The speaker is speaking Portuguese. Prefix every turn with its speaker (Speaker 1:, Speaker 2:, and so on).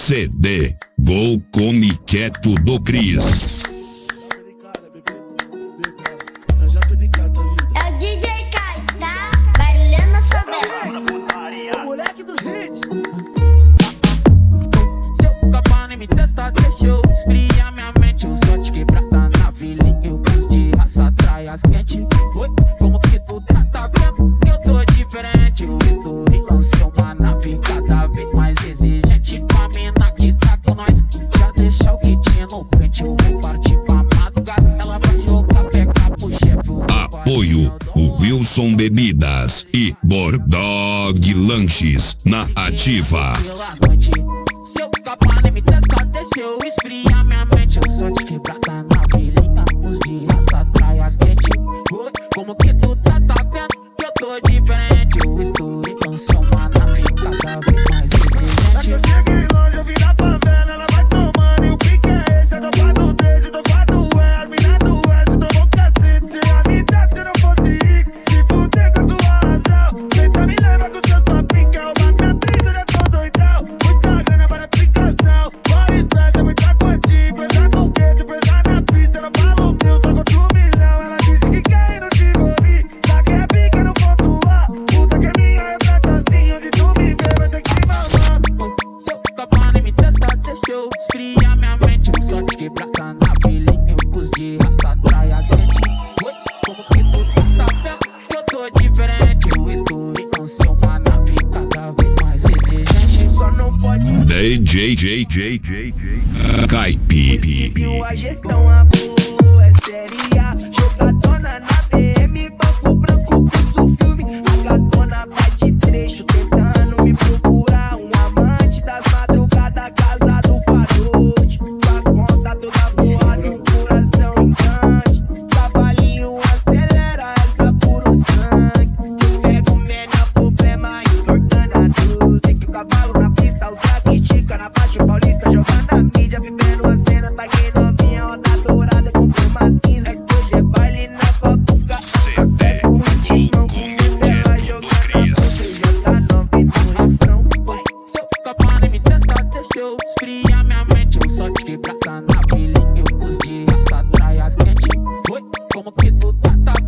Speaker 1: CD Vou Come Quieto do Cris.
Speaker 2: É o DJ Kai, tá? Barulhando a favela.
Speaker 3: O moleque dos hits.
Speaker 4: Se eu ficar pano e me testar, deixa eu esfriar minha mente. Eu só te quebrar na vilinha. Eu quis de raça, traias quente. Oi, como que tu tá vendo? Eu tô diferente. Eu estou lançando uma nave cada vez mais exigente. Pra mina que tá com nós, já deixa o kit no pente. Eu vou partir pra madrugada. Ela vai jogar, pegar pro chefe.
Speaker 1: Apoio o Wilson Bebidas e Bordog Lanches na ativa.
Speaker 4: Se eu ficar pano e me testar, deixa eu esfriar minha mente. Eu só te quebrar na vilinha. Os dias atrás quente. Oi, como que tu tá vendo? Eu tô diferente. Eu estou em canção, uma nave cada vez mais exigente.
Speaker 3: Eu cheguei longe, eu vim da favela, ela vai tomando. E o que é esse? É do 4-3, do 4-E, as mina do S, tomou cacete. Se a me der, se não fosse rico, se fuder com a sua razão. Pensa, me leva com seu topinho, quer roubar minha brisa, já tô doidão. Muita grana para aplicação, mora atrás, é muita quantia. Presa no queijo, presa na pista, ela falou meu, só contra 1 milhão. Ela disse que quer ir no Tivoli, já que é pica no ponto A. Puta que é minha, eu trato assim, onde tu me vê, vai ter que mamar.
Speaker 4: Se eu ficar pano e me testar, deixa eu esfriar minha mente. Eu só te quebrar na vilinha. Eu cus de raça, traias quente. Oi, como que tu tá vendo? Eu tô diferente. Eu estou em canção, uma nave cada vez mais exigente.
Speaker 3: Só não pode
Speaker 1: DJ Caipi.
Speaker 3: que a gestão a boa é séria. Jogadona na BM, banco branco, curso filme. A gatona vai de trecho, tentando me procurar. Um amante das madrugadas, casado com a noite. Com a conta toda voada e um coração encante. Cavalinho acelera essa puro sangue. Eu pego menor problema, entortando a luz. Tem que o cavalo na pista, os drag tica na baixa paulista. Jogando a mídia, vivendo a cena. Tá que novinha, roda dourada com pluma cinza. É que hoje é baile na copuca.
Speaker 1: CD Vou Come Quieto do Cris.
Speaker 3: Já tá novinho no refrão.
Speaker 4: Se eu ficar pano e me testar, deixa eu esfriar minha mente. Eu só te quebrar na vilinha. Eu cus de raça, traias quente. Oi, como que tu tá